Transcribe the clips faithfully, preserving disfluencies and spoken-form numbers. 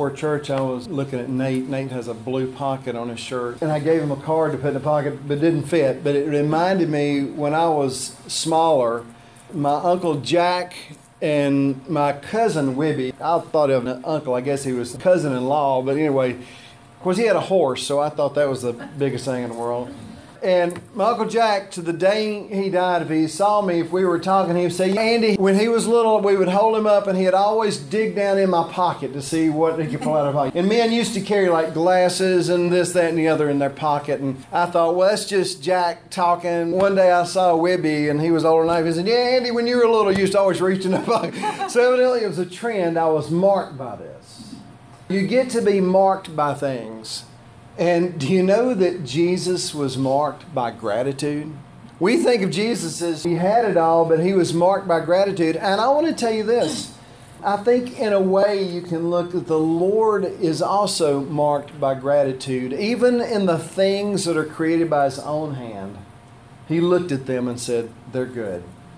before church, I was looking at Nate. Nate has a blue pocket on his shirt. And I gave him a card to put in the pocket, but it didn't fit. But it reminded me when I was smaller, my Uncle Jack and my cousin Wibby, I thought of an uncle. I guess he was cousin-in-law. But anyway, of course, he had a horse, so I thought that was the biggest thing in the world. And my Uncle Jack, to the day he died, if he saw me, if we were talking, he would say, Andy, when he was little, we would hold him up and he'd always dig down in my pocket to see what he could pull out of my pocket. And men used to carry like glasses and this, that, and the other in their pocket. And I thought, well, that's just Jack talking. One day I saw Wibby and he was older than I. He said, yeah, Andy, when you were little, you used to always reach in the pocket. So evidently it was a trend. I was marked by this. You get to be marked by things. And do you know that Jesus was marked by gratitude? We think of Jesus as he had it all, but he was marked by gratitude. And I want to tell you this. I think in a way you can look that the Lord is also marked by gratitude. Even in the things that are created by his own hand, he looked at them and said, they're good.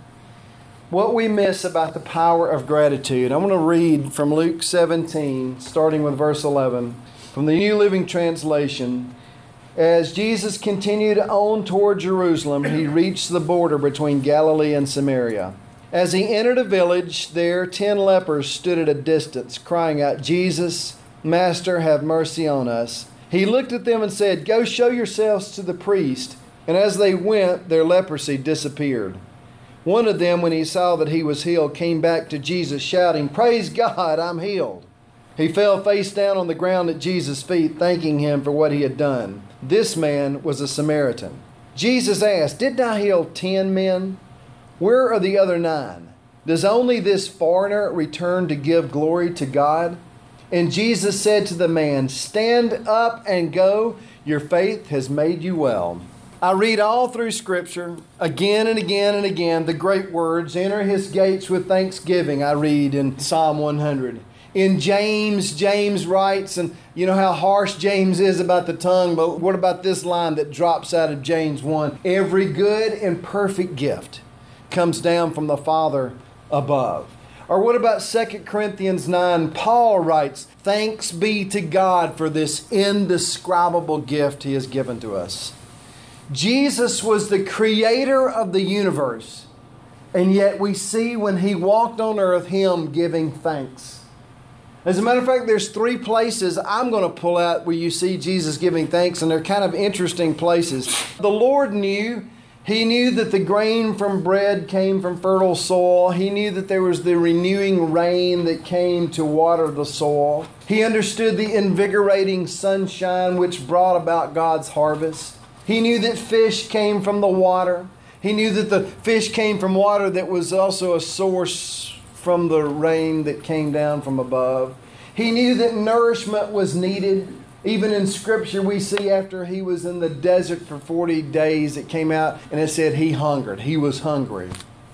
What we miss about the power of gratitude, I want to read from Luke seventeen, starting with verse eleven. From the New Living Translation, as Jesus continued on toward Jerusalem, he reached the border between Galilee and Samaria. As he entered a village, there ten lepers stood at a distance, crying out, Jesus, Master, have mercy on us. He looked at them and said, go show yourselves to the priest. And as they went, their leprosy disappeared. One of them, when he saw that he was healed, came back to Jesus, shouting, praise God, I'm healed. He fell face down on the ground at Jesus' feet, thanking him for what he had done. This man was a Samaritan. Jesus asked, didn't I heal ten men? Where are the other nine? Does only this foreigner return to give glory to God? And Jesus said to the man, stand up and go. Your faith has made you well. I read all through Scripture, again and again and again, the great words, enter his gates with thanksgiving, I read in Psalm one hundred. In James, James writes, and you know how harsh James is about the tongue, but what about this line that drops out of James one? Every good and perfect gift comes down from the Father above. Or what about Second Corinthians nine? Paul writes, thanks be to God for this indescribable gift he has given to us. Jesus was the creator of the universe, and yet we see when he walked on earth, him giving thanks. As a matter of fact, there's three places I'm going to pull out where you see Jesus giving thanks, and they're kind of interesting places. The Lord knew. He knew that the grain from bread came from fertile soil. He knew that there was the renewing rain that came to water the soil. He understood the invigorating sunshine which brought about God's harvest. He knew that fish came from the water. He knew that the fish came from water that was also a source from the rain that came down from above. He knew that nourishment was needed. Even in Scripture we see after he was in the desert for forty days, it came out and it said he hungered. He was hungry.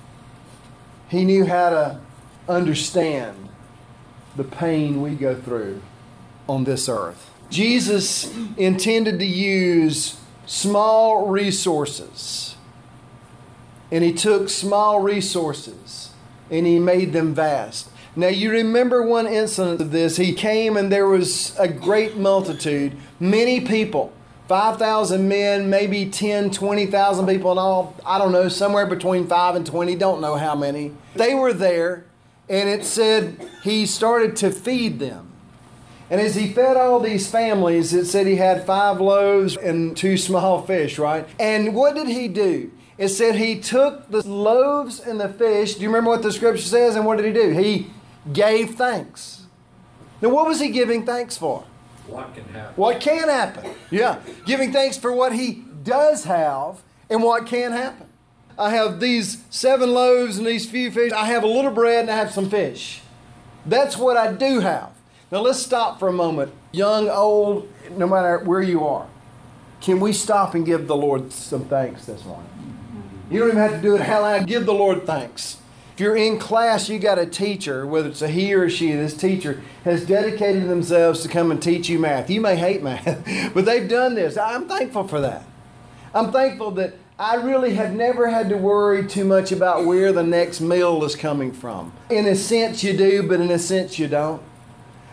He knew how to understand the pain we go through on this earth. Jesus intended to use small resources, and he took small resources and he made them vast. Now you remember one incident of this. He came and there was a great multitude, many people, five thousand men, maybe ten, twenty thousand people in all. I don't know, somewhere between five and twenty, don't know how many. They were there, and it said he started to feed them. And as he fed all these families, it said he had five loaves and two small fish, right? And what did he do? It said he took the loaves and the fish. Do you remember what the Scripture says? And what did he do? He gave thanks. Now, what was he giving thanks for? What can happen. What can happen. Yeah. Giving thanks for what he does have and what can happen. I have these seven loaves and these few fish. I have a little bread and I have some fish. That's what I do have. Now, let's stop for a moment. Young, old, no matter where you are. Can we stop and give the Lord some thanks this morning? You don't even have to do it how loud. Give the Lord thanks. If you're in class, you got a teacher, whether it's a he or she, this teacher has dedicated themselves to come and teach you math. You may hate math, but they've done this. I'm thankful for that. I'm thankful that I really have never had to worry too much about where the next meal is coming from. In a sense you do, but in a sense you don't.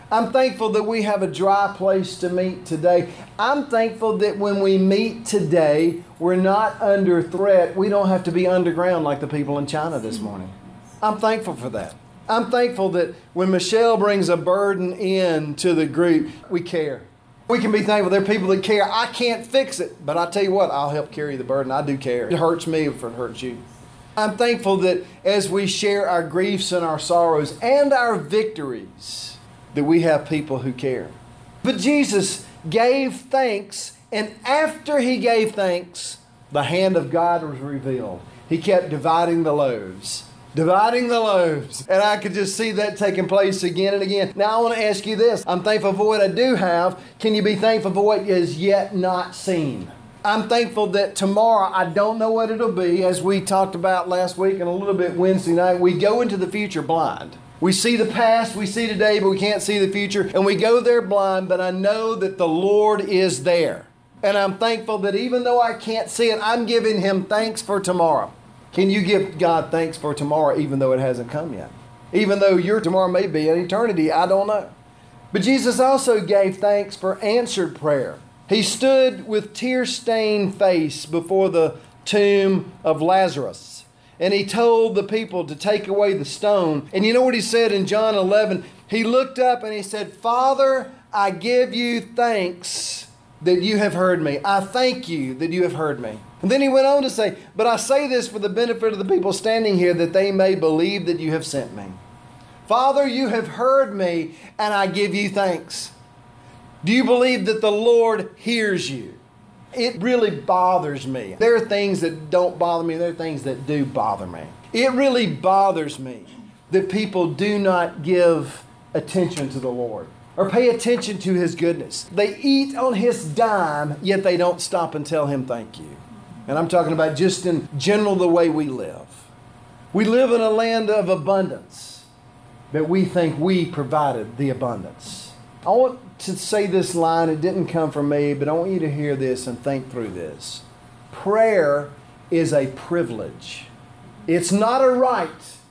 I'm thankful that we have a dry place to meet today. I'm thankful that when we meet today, we're not under threat. We don't have to be underground like the people in China this morning. I'm thankful for that. I'm thankful that when Michelle brings a burden in to the group, we care. We can be thankful. There are people that care. I can't fix it, but I tell you what, I'll help carry the burden. I do care. It hurts me if it hurts you. I'm thankful that as we share our griefs and our sorrows and our victories, that we have people who care. But Jesus gave thanks, and after he gave thanks, the hand of God was revealed. He kept dividing the loaves. Dividing the loaves. And I could just see that taking place again and again. Now I want to ask you this. I'm thankful for what I do have. Can you be thankful for what is yet not seen? I'm thankful that tomorrow, I don't know what it'll be, as we talked about last week and a little bit Wednesday night, we go into the future blind. We see the past, we see today, but we can't see the future. And we go there blind, but I know that the Lord is there. And I'm thankful that even though I can't see it, I'm giving him thanks for tomorrow. Can you give God thanks for tomorrow even though it hasn't come yet? Even though your tomorrow may be an eternity, I don't know. But Jesus also gave thanks for answered prayer. He stood with tear-stained face before the tomb of Lazarus. And he told the people to take away the stone. And you know what he said in John eleven? He looked up and he said, Father, I give you thanks that you have heard me. I thank you that you have heard me. And then he went on to say, but I say this for the benefit of the people standing here, that they may believe that you have sent me. Father, you have heard me, and I give you thanks. Do you believe that the Lord hears you? It really bothers me. There are things that don't bother me. There are things that do bother me. It really bothers me that people do not give attention to the Lord or pay attention to his goodness. They eat on his dime, yet they don't stop and tell him thank you. And I'm talking about just in general the way we live. We live in a land of abundance, but we think we provided the abundance. I want to say this line. It didn't come from me, but I want you to hear this and think through this. Prayer is a privilege. It's not a right,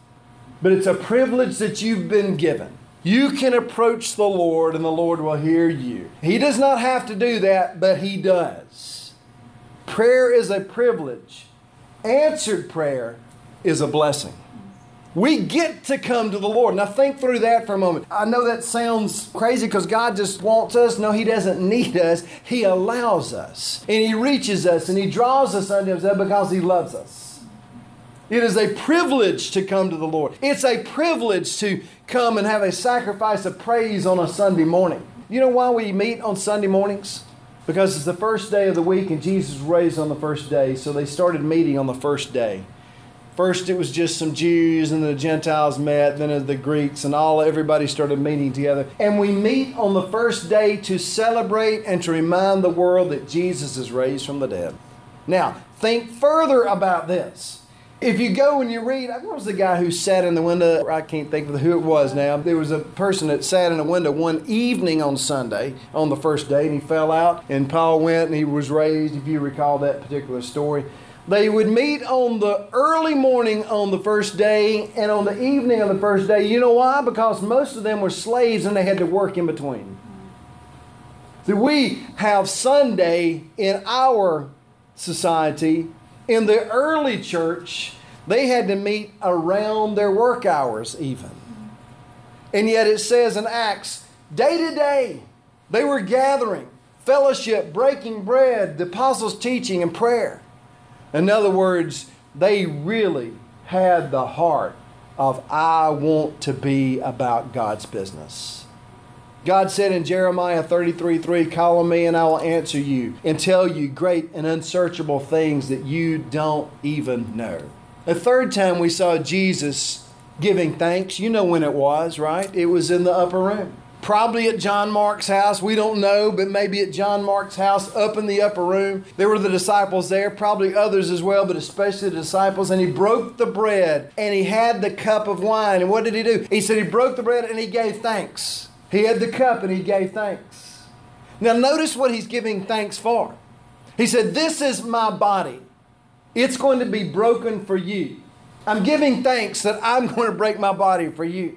but it's a privilege that you've been given. You can approach the Lord and the Lord will hear you. He does not have to do that, but he does. Prayer is a privilege. Answered prayer is a blessing. We get to come to the Lord. Now think through that for a moment. I know that sounds crazy because God just wants us. No, he doesn't need us. He allows us. And he reaches us and he draws us unto himself because he loves us. It is a privilege to come to the Lord. It's a privilege to come and have a sacrifice of praise on a Sunday morning. You know why we meet on Sunday mornings? Because it's the first day of the week and Jesus was raised on the first day. So they started meeting on the first day. First, it was just some Jews, and the Gentiles met, then the Greeks, and all everybody started meeting together. And we meet on the first day to celebrate and to remind the world that Jesus is raised from the dead. Now, think further about this. If you go and you read, what was the guy who sat in the window? I can't think of who it was now. There was a person that sat in the window one evening on Sunday, on the first day, and he fell out, and Paul went and he was raised, if you recall that particular story. They would meet on the early morning on the first day and on the evening on the first day. You know why? Because most of them were slaves and they had to work in between. So we have Sunday in our society. In the early church, they had to meet around their work hours even. And yet it says in Acts, day to day, they were gathering, fellowship, breaking bread, the apostles' teaching and prayer. In other words, they really had the heart of, I want to be about God's business. God said in Jeremiah thirty-three three, call on me and I will answer you and tell you great and unsearchable things that you don't even know. The third time we saw Jesus giving thanks, you know when it was, right? It was in the upper room. Probably at John Mark's house. We don't know, but maybe at John Mark's house up in the upper room. There were the disciples there, probably others as well, but especially the disciples. And he broke the bread and he had the cup of wine. And what did he do? He said he broke the bread and he gave thanks. He had the cup and he gave thanks. Now notice what he's giving thanks for. He said, this is my body. It's going to be broken for you. I'm giving thanks that I'm going to break my body for you.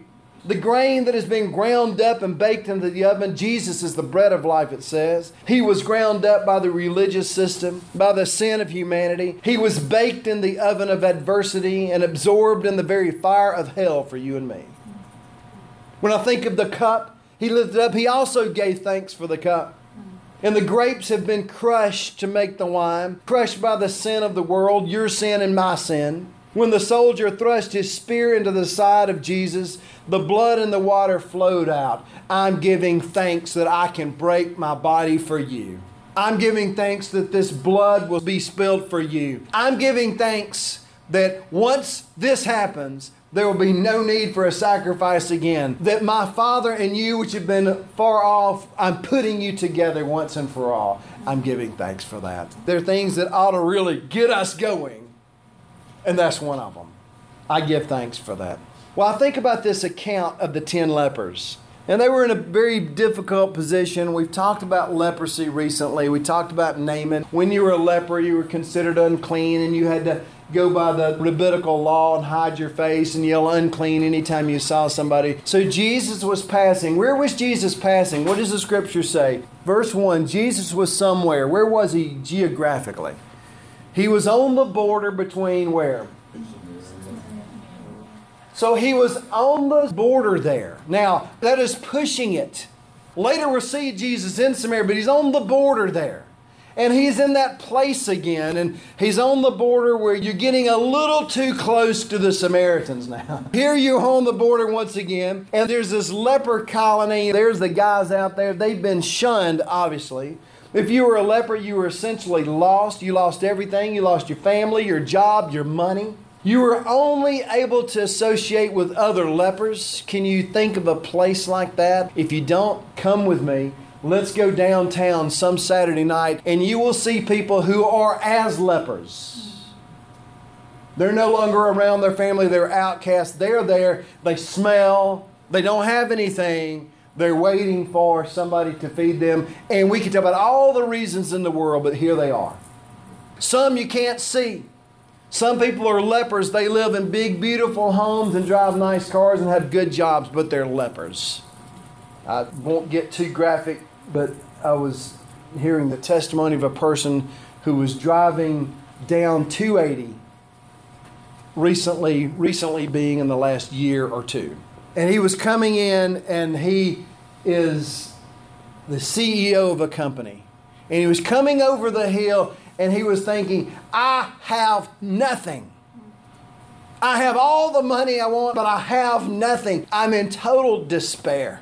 The grain that has been ground up and baked into the oven. Jesus is the bread of life, it says. He was ground up by the religious system, by the sin of humanity. He was baked in the oven of adversity and absorbed in the very fire of hell for you and me. When I think of the cup He lifted up, He also gave thanks for the cup. And the grapes have been crushed to make the wine, crushed by the sin of the world, your sin and my sin. When the soldier thrust his spear into the side of Jesus, the blood and the water flowed out. I'm giving thanks that I can break my body for you. I'm giving thanks that this blood will be spilled for you. I'm giving thanks that once this happens, there will be no need for a sacrifice again. That my Father and you, which have been far off, I'm putting you together once and for all. I'm giving thanks for that. There are things that ought to really get us going, and that's one of them. I give thanks for that. Well, I think about this account of the ten lepers. And they were in a very difficult position. We've talked about leprosy recently. We talked about Naaman. When you were a leper, you were considered unclean, and you had to go by the rabbinical law and hide your face and yell unclean anytime you saw somebody. So Jesus was passing. Where was Jesus passing? What does the scripture say? Verse one, Jesus was somewhere. Where was he geographically? He was on the border between where? So he was on the border there. Now, that is pushing it. Later we'll see Jesus in Samaria, but he's on the border there. And he's in that place again, and he's on the border where you're getting a little too close to the Samaritans now. Here you're on the border once again, and there's this leper colony. There's the guys out there. They've been shunned, obviously. If you were a leper, you were essentially lost. You lost everything. You lost your family, your job, your money. You were only able to associate with other lepers. Can you think of a place like that? If you don't, come with me. Let's go downtown some Saturday night, and you will see people who are as lepers. They're no longer around their family. They're outcasts. They're there. They smell. They don't have anything. They're waiting for somebody to feed them. And we can talk about all the reasons in the world, but here they are. Some you can't see. Some people are lepers. They live in big, beautiful homes and drive nice cars and have good jobs, but they're lepers. I won't get too graphic, but I was hearing the testimony of a person who was driving down two eighty recently, recently being in the last year or two. And he was coming in, and he is the C E O of a company. And he was coming over the hill, and he was thinking, I have nothing. I have all the money I want, but I have nothing. I'm in total despair.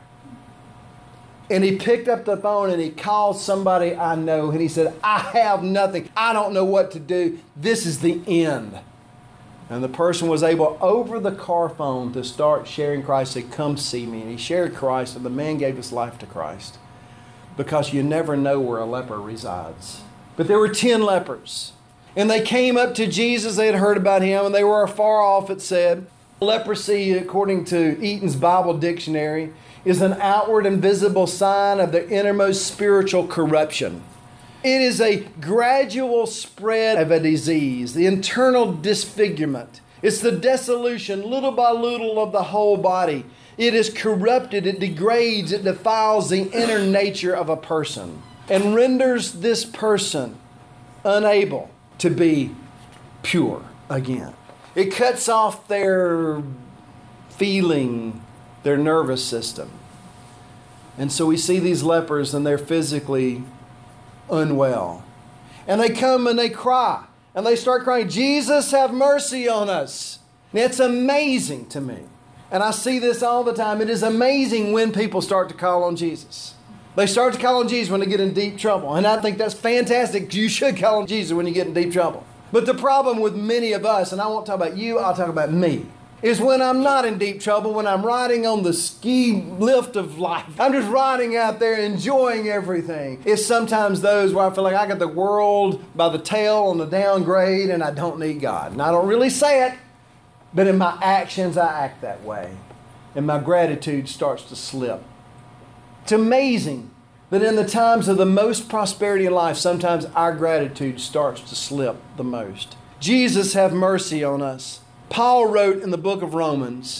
And he picked up the phone and he called somebody I know, and he said, I have nothing. I don't know what to do. This is the end. And the person was able, over the car phone, to start sharing Christ. Say, come see me. And he shared Christ, and the man gave his life to Christ. Because you never know where a leper resides. But there were ten lepers. And they came up to Jesus. They had heard about him, and they were afar off, it said. Leprosy, according to Eaton's Bible Dictionary, is an outward and visible sign of the innermost spiritual corruption. It is a gradual spread of a disease, the internal disfigurement. It's the dissolution, little by little, of the whole body. It is corrupted, it degrades, it defiles the inner nature of a person and renders this person unable to be pure again. It cuts off their feeling, their nervous system. And so we see these lepers, and they're physically unwell. And they come and they cry. And they start crying, Jesus, have mercy on us. And it's amazing to me. And I see this all the time. It is amazing when people start to call on Jesus. They start to call on Jesus when they get in deep trouble. And I think that's fantastic. You should call on Jesus when you get in deep trouble. But the problem with many of us, and I won't talk about you, I'll talk about me, is when I'm not in deep trouble, when I'm riding on the ski lift of life. I'm just riding out there enjoying everything. It's sometimes those where I feel like I got the world by the tail on the downgrade and I don't need God. And I don't really say it, but in my actions I act that way. And my gratitude starts to slip. It's amazing that in the times of the most prosperity in life, sometimes our gratitude starts to slip the most. Jesus, have mercy on us. Paul wrote in the book of Romans,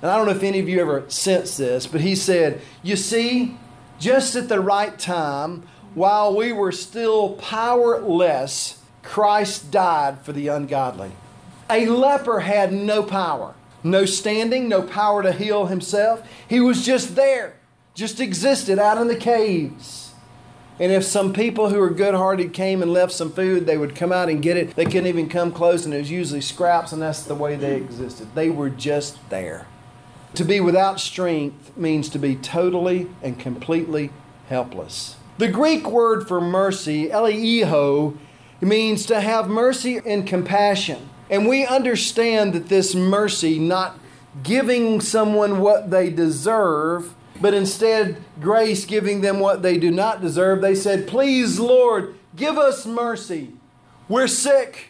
And I don't know if any of you ever sensed this, but he said, you see, just at the right time, while we were still powerless, Christ died for the ungodly. A leper had no power, no standing, no power to heal himself. He was just there, just existed out in the caves. And if some people who were good-hearted came and left some food, they would come out and get it. They couldn't even come close, and it was usually scraps, and that's the way they existed. They were just there. To be without strength means to be totally and completely helpless. The Greek word for mercy, eleio, means to have mercy and compassion. And we understand that this mercy, not giving someone what they deserve, but instead grace giving them what they do not deserve. They said, please, Lord, give us mercy. We're sick.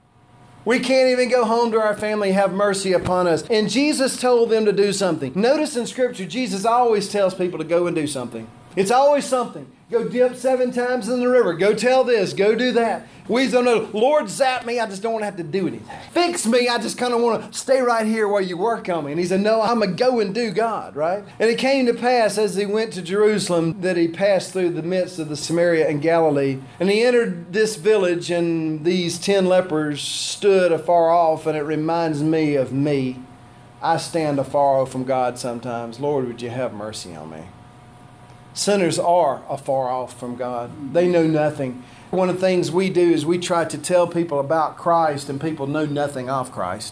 We can't even go home to our family. Have mercy upon us. And Jesus told them to do something. Notice in Scripture, Jesus always tells people to go and do something. It's always something. Go dip seven times in the river. Go tell this. Go do that. We don't know. Lord, zap me. I just don't want to have to do anything. Fix me. I just kind of want to stay right here while you work on me. And he said, no, I'm going to go and do God, right? And it came to pass as he went to Jerusalem that he passed through the midst of the Samaria and Galilee. And he entered this village, and these ten lepers stood afar off. And it reminds me of me. I stand afar off from God sometimes. Lord, would you have mercy on me? Sinners are afar off from God. They know nothing. One of the things we do is we try to tell people about Christ, and people know nothing of Christ.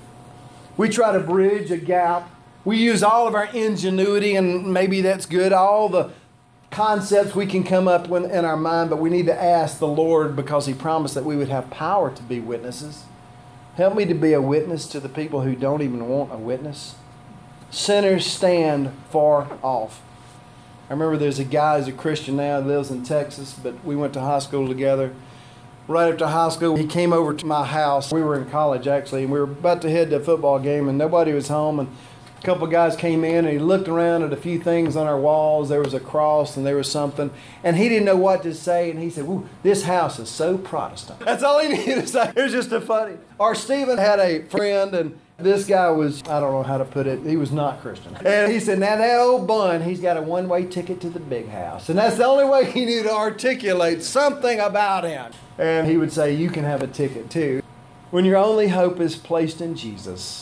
We try to bridge a gap. We use all of our ingenuity, and maybe that's good, all the concepts we can come up with in our mind, but we need to ask the Lord, because He promised that we would have power to be witnesses. Help me to be a witness to the people who don't even want a witness. Sinners stand far off. I remember there's a guy who's a Christian now, lives in Texas, but we went to high school together. Right after high school, he came over to my house. We were in college, actually, and we were about to head to a football game, and nobody was home. And a couple of guys came in, and he looked around at a few things on our walls. There was a cross, and there was something. And he didn't know what to say, and he said, "Ooh, this house is so Protestant." That's all he needed to say. It was just a funny. Or Stephen had a friend, and this guy was, I don't know how to put it, he was not Christian. And he said, now that old bun, he's got a one-way ticket to the big house. And that's the only way he knew to articulate something about him. And he would say, you can have a ticket too. When your only hope is placed in Jesus,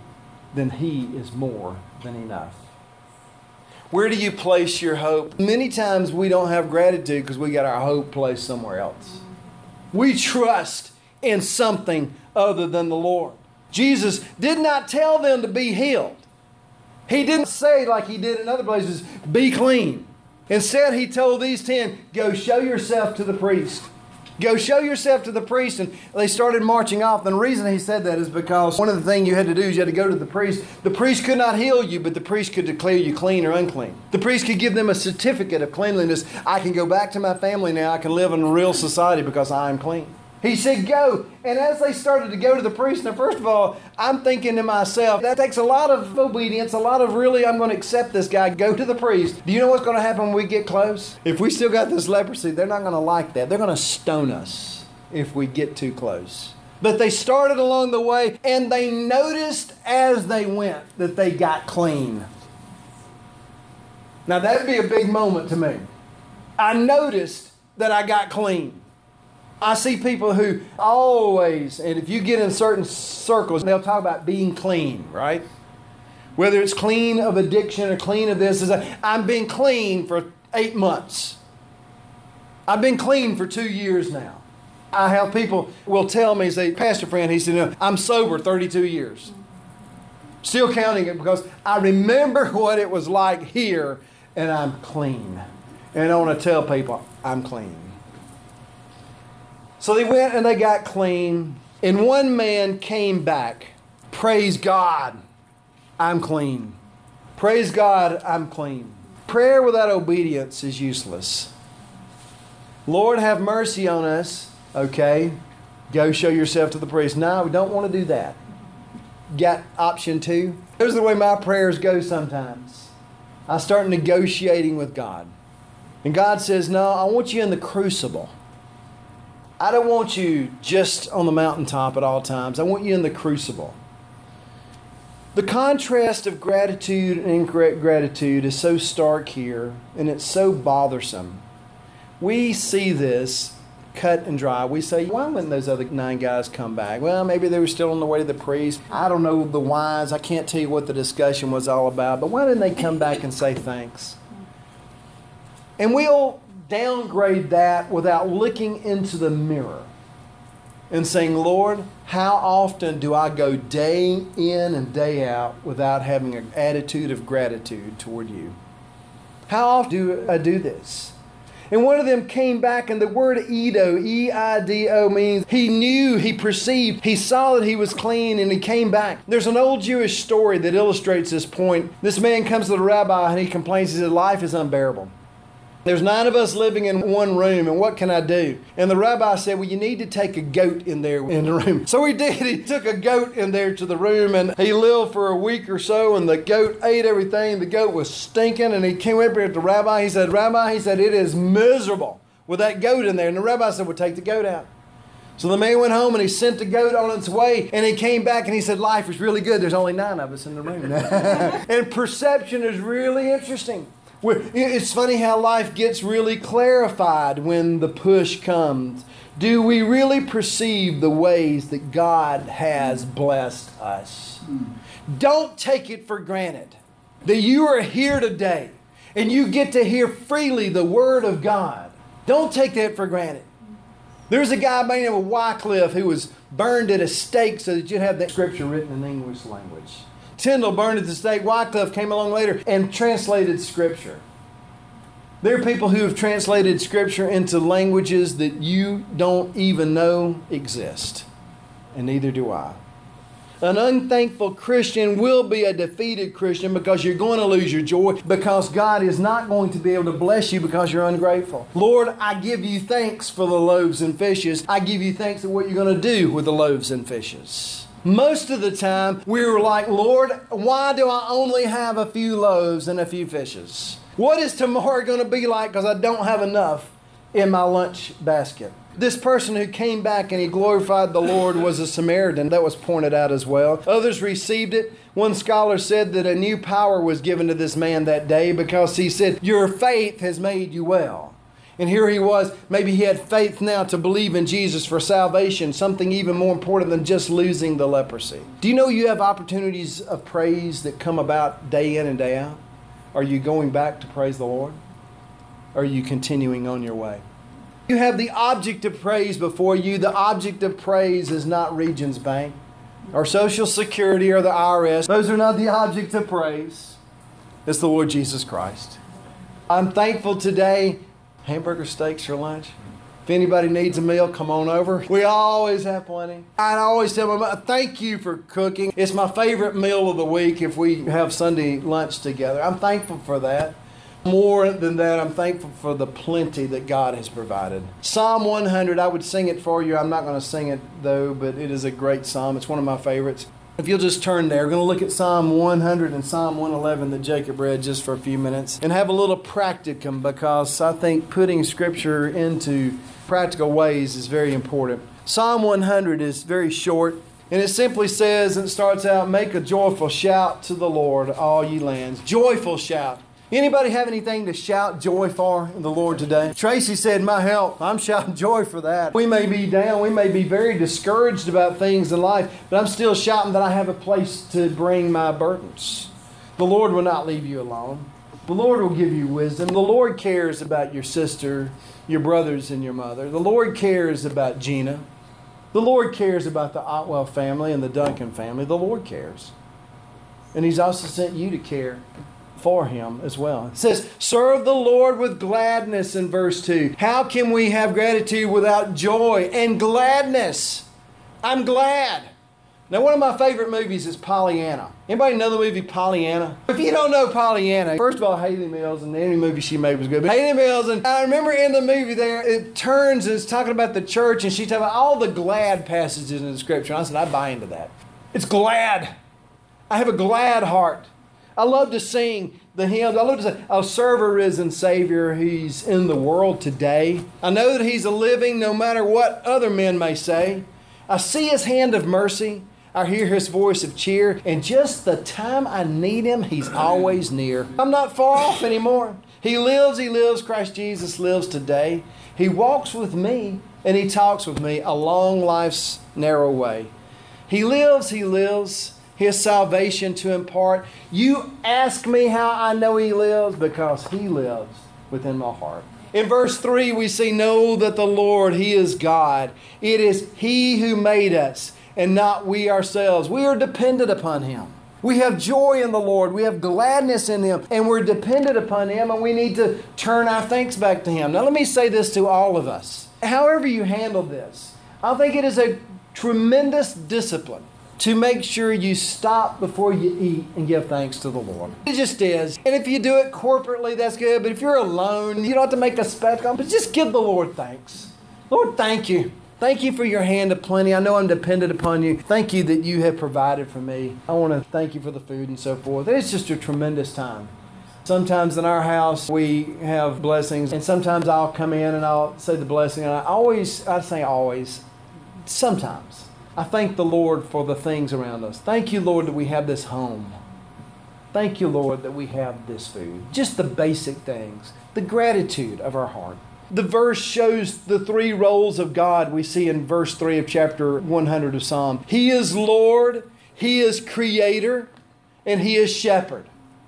then He is more than enough. Where do you place your hope? Many times we don't have gratitude because we got our hope placed somewhere else. We trust in something other than the Lord. Jesus did not tell them to be healed. He didn't say, like He did in other places, be clean. Instead, He told these ten, go show yourself to the priest. Go show yourself to the priest. And they started marching off. And the reason He said that is because one of the things you had to do is you had to go to the priest. The priest could not heal you, but the priest could declare you clean or unclean. The priest could give them a certificate of cleanliness. I can go back to my family now. I can live in real society because I am clean. He said, go. And as they started to go to the priest, now first of all, I'm thinking to myself, that takes a lot of obedience, a lot of really, I'm going to accept this guy. Go to the priest. Do you know what's going to happen when we get close? If we still got this leprosy, they're not going to like that. They're going to stone us if we get too close. But they started along the way, and they noticed as they went that they got clean. Now that'd be a big moment to me. I noticed that I got clean. I see people who always, and if you get in certain circles, they'll talk about being clean, right? Whether it's clean of addiction or clean of this. I'm being clean for eight months. I've been clean for two years now. I have people will tell me, say, pastor friend, he said, no, I'm sober thirty-two years. Still counting it because I remember what it was like here, and I'm clean. And I want to tell people, I'm clean. So they went and they got clean, and one man came back. Praise God, I'm clean. Praise God, I'm clean. Prayer without obedience is useless. Lord, have mercy on us. Okay, go show yourself to the priest. No, we don't want to do that. Got option two? Here's the way my prayers go sometimes. I start negotiating with God. And God says, no, I want you in the crucible. I don't want you just on the mountaintop at all times. I want you in the crucible. The contrast of gratitude and incorrect gratitude is so stark here, and it's so bothersome. We see this cut and dry. We say, why wouldn't those other nine guys come back? Well, maybe they were still on the way to the priest. I don't know the whys. I can't tell you what the discussion was all about. But why didn't they come back and say thanks? And we'll downgrade that without looking into the mirror and saying, Lord, how often do I go day in and day out without having an attitude of gratitude toward you? How often do I do this? And one of them came back, and the word Eido, E I D O, means he knew, he perceived, he saw that he was clean, and he came back. There's an old Jewish story that illustrates this point. This man comes to the rabbi, and he complains, he said, life is unbearable. There's nine of us living in one room, and what can I do? And the rabbi said, well, you need to take a goat in there in the room. So he did. He took a goat in there to the room, and he lived for a week or so, and the goat ate everything. The goat was stinking, and he came up here to the rabbi. He said, Rabbi, he said, it is miserable with that goat in there. And the rabbi said, well, take the goat out. So the man went home, and he sent the goat on its way, and he came back, and he said, life is really good. There's only nine of us in the room. And perception is really interesting. It's funny how life gets really clarified when the push comes. Do we really perceive the ways that God has blessed us? Don't take it for granted that you are here today and you get to hear freely the Word of God. Don't take that for granted. There's a guy by the name of Wycliffe who was burned at a stake so that you'd have that scripture written in the English language. Tyndale burned at the stake. Wycliffe came along later and translated Scripture. There are people who have translated Scripture into languages that you don't even know exist. And neither do I. An unthankful Christian will be a defeated Christian because you're going to lose your joy, because God is not going to be able to bless you because you're ungrateful. Lord, I give you thanks for the loaves and fishes. I give you thanks for what you're going to do with the loaves and fishes. Most of the time, we were like, Lord, why do I only have a few loaves and a few fishes? What is tomorrow going to be like because I don't have enough in my lunch basket? This person who came back and he glorified the Lord was a Samaritan. That was pointed out as well. Others received it. One scholar said that a new power was given to this man that day because he said, your faith has made you well. And here he was, maybe he had faith now to believe in Jesus for salvation, something even more important than just losing the leprosy. Do you know you have opportunities of praise that come about day in and day out? Are you going back to praise the Lord? Or are you continuing on your way? You have the object of praise before you. The object of praise is not Regions Bank or Social Security or the I R S. Those are not the object of praise. It's the Lord Jesus Christ. I'm thankful today. Hamburger steaks for lunch. If anybody needs a meal, come on over. We always have plenty. I always tell my mom, thank you for cooking. It's my favorite meal of the week if we have Sunday lunch together. I'm thankful for that. More than that, I'm thankful for the plenty that God has provided. Psalm one hundred, I would sing it for you. I'm not going to sing it though, but it is a great psalm. It's one of my favorites. If you'll just turn there, we're going to look at Psalm one hundred and Psalm one eleven that Jacob read just for a few minutes and have a little practicum, because I think putting Scripture into practical ways is very important. Psalm one hundred is very short, and it simply says, and it starts out, make a joyful shout to the Lord, all ye lands. Joyful shout. Anybody have anything to shout joy for in the Lord today? Tracy said, my help. I'm shouting joy for that. We may be down. We may be very discouraged about things in life, but I'm still shouting that I have a place to bring my burdens. The Lord will not leave you alone. The Lord will give you wisdom. The Lord cares about your sister, your brothers, and your mother. The Lord cares about Gina. The Lord cares about the Otwell family and the Duncan family. The Lord cares. And He's also sent you to care for Him as well. It says, serve the Lord with gladness in verse two. How can we have gratitude without joy and gladness? I'm glad. Now, one of my favorite movies is Pollyanna. Anybody know the movie Pollyanna? If you don't know Pollyanna, first of all, Haley Mills, and any movie she made was good. But Haley Mills, and I remember in the movie there, it turns and it's talking about the church, and she's talking about all the glad passages in the Scripture. I said, I buy into that. It's glad. I have a glad heart. I love to sing the hymns. I love to say, I'll serve a risen Savior. He's in the world today. I know that He's a living no matter what other men may say. I see His hand of mercy. I hear His voice of cheer, and just the time I need Him, He's always near. I'm not far off anymore. He lives, He lives, Christ Jesus lives today. He walks with me, and He talks with me along life's narrow way. He lives, He lives, His salvation to impart. You ask me how I know He lives, because He lives within my heart. In verse three, we see, know that the Lord, He is God. It is He who made us, and not we ourselves. We are dependent upon Him. We have joy in the Lord. We have gladness in Him. And we're dependent upon Him, and we need to turn our thanks back to Him. Now let me say this to all of us. However you handle this, I think it is a tremendous discipline to make sure you stop before you eat and give thanks to the Lord. It just is. And if you do it corporately, that's good. But if you're alone, you don't have to make a spectacle. But just give the Lord thanks. Lord, thank you. Thank you for your hand of plenty. I know I'm dependent upon you. Thank you that you have provided for me. I want to thank you for the food and so forth. It's just a tremendous time. Sometimes in our house we have blessings, and sometimes I'll come in and I'll say the blessing. And I always, I say always, sometimes, I thank the Lord for the things around us. Thank you, Lord, that we have this home. Thank you, Lord, that we have this food. Just the basic things, the gratitude of our heart. The verse shows the three roles of God we see in verse three of chapter one hundred of Psalm. He is Lord, He is Creator, and He is Shepherd.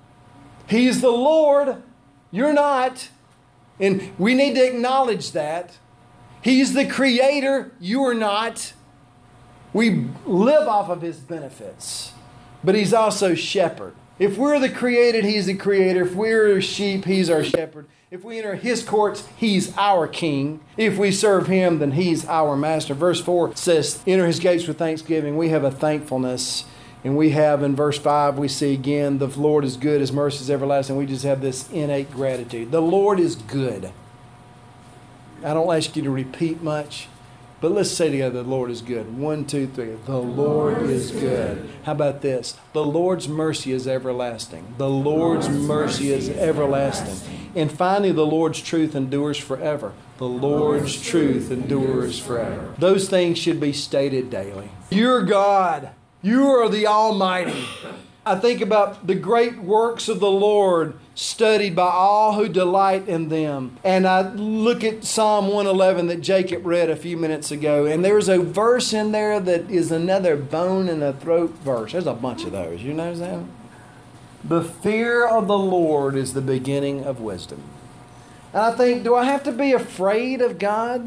He is the Lord, you're not. And we need to acknowledge that. He's the Creator, you are not. We live off of His benefits. But He's also Shepherd. If we're the created, He's the Creator. If we're sheep, He's our shepherd. If we enter His courts, He's our King. If we serve Him, then He's our Master. Verse four says, enter His gates with thanksgiving. We have a thankfulness. And we have in verse five, we see again, the Lord is good, His mercy is everlasting. We just have this innate gratitude. The Lord is good. I don't ask you to repeat much, but let's say together, the Lord is good. One, two, three. The Lord is good. How about this? The Lord's mercy is everlasting. The Lord's mercy is everlasting. And finally, the Lord's truth endures forever. The Lord's truth endures forever. Those things should be stated daily. You're God. You are the Almighty. I think about the great works of the Lord studied by all who delight in them. And I look at Psalm one eleven that Jacob read a few minutes ago. And there's a verse in there that is another bone in the throat verse. There's a bunch of those. You know that? The fear of the Lord is the beginning of wisdom. And I think, do I have to be afraid of God?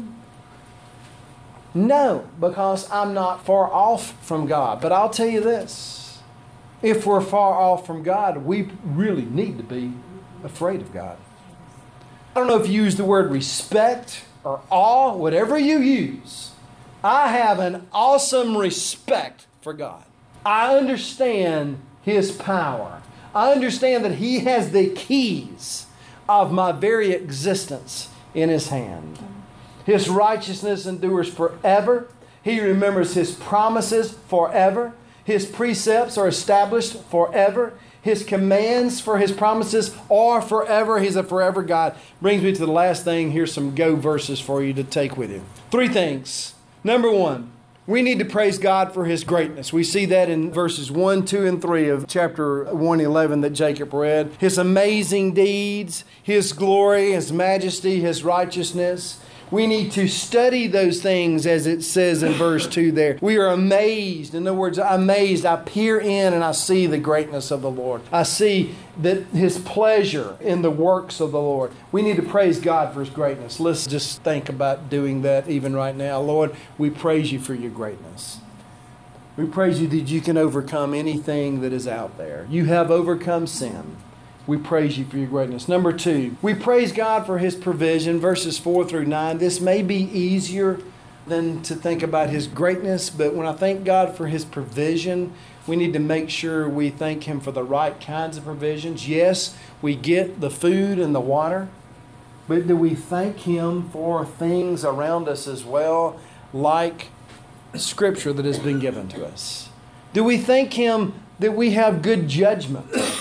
No, because I'm not far off from God. But I'll tell you this. If we're far off from God, we really need to be afraid of God. I don't know if you use the word respect or awe, whatever you use. I have an awesome respect for God. I understand His power. I understand that He has the keys of my very existence in His hand. His righteousness endures forever. He remembers His promises forever. His precepts are established forever. His commands for His promises are forever. He's a forever God. Brings me to the last thing. Here's some go verses for you to take with you. Three things. Number one, we need to praise God for His greatness. We see that in verses one, two, and three of chapter one eleven that Jacob read. His amazing deeds, His glory, His majesty, His righteousness. We need to study those things as it says in verse two there. We are amazed. In other words, amazed. I peer in and I see the greatness of the Lord. I see that His pleasure in the works of the Lord. We need to praise God for His greatness. Let's just think about doing that even right now. Lord, we praise You for Your greatness. We praise You that You can overcome anything that is out there. You have overcome sin. We praise You for Your greatness. Number two, we praise God for His provision. Verses four through nine. This may be easier than to think about His greatness, but when I thank God for His provision, we need to make sure we thank Him for the right kinds of provisions. Yes, we get the food and the water, but do we thank Him for things around us as well, like Scripture that has been given to us? Do we thank Him that we have good judgment?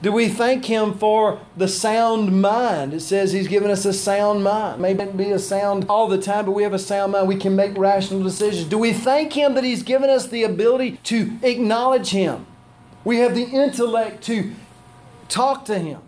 Do we thank Him for the sound mind? It says He's given us a sound mind. Maybe it be a sound all the time, but we have a sound mind. We can make rational decisions. Do we thank Him that He's given us the ability to acknowledge Him? We have the intellect to talk to Him.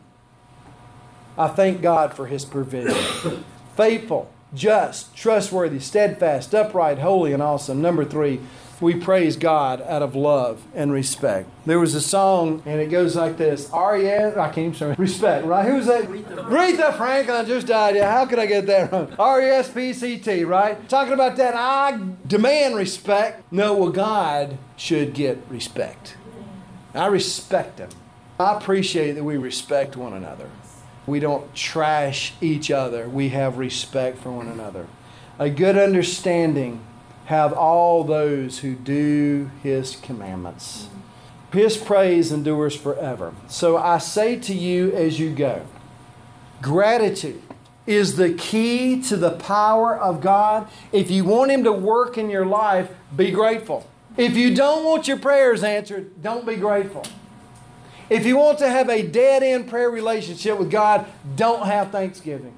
I thank God for His provision. Faithful, just, trustworthy, steadfast, upright, holy, and awesome. Number three, we praise God out of love and respect. There was a song, and it goes like this. R E S, I can't even say respect, right? Who's that? Aretha, Aretha Franklin. I just died. Yeah, how could I get that wrong? R E S P C T, right? Talking about that, I demand respect. No, well, God should get respect. I respect Him. I appreciate that we respect one another. We don't trash each other. We have respect for one another. A good understanding have all those who do His commandments. His praise endures forever. So I say to you as you go, gratitude is the key to the power of God. If you want Him to work in your life, be grateful. If you don't want your prayers answered, don't be grateful. If you want to have a dead-end prayer relationship with God, don't have thanksgiving.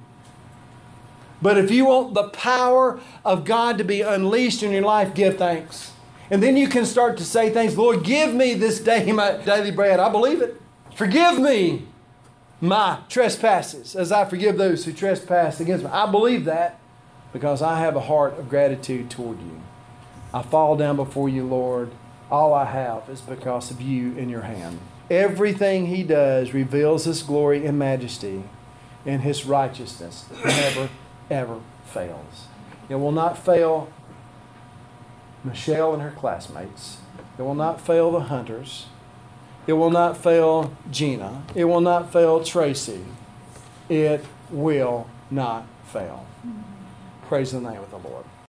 But if you want the power of God to be unleashed in your life, give thanks. And then you can start to say things, Lord, give me this day my daily bread. I believe it. Forgive me my trespasses as I forgive those who trespass against me. I believe that because I have a heart of gratitude toward you. I fall down before you, Lord. All I have is because of you in your hand. Everything He does reveals His glory and majesty, and His righteousness never ever fails. It will not fail Michelle and her classmates. It will not fail the Hunters. It will not fail Gina. It will not fail Tracy. It will not fail. Praise the name of the Lord.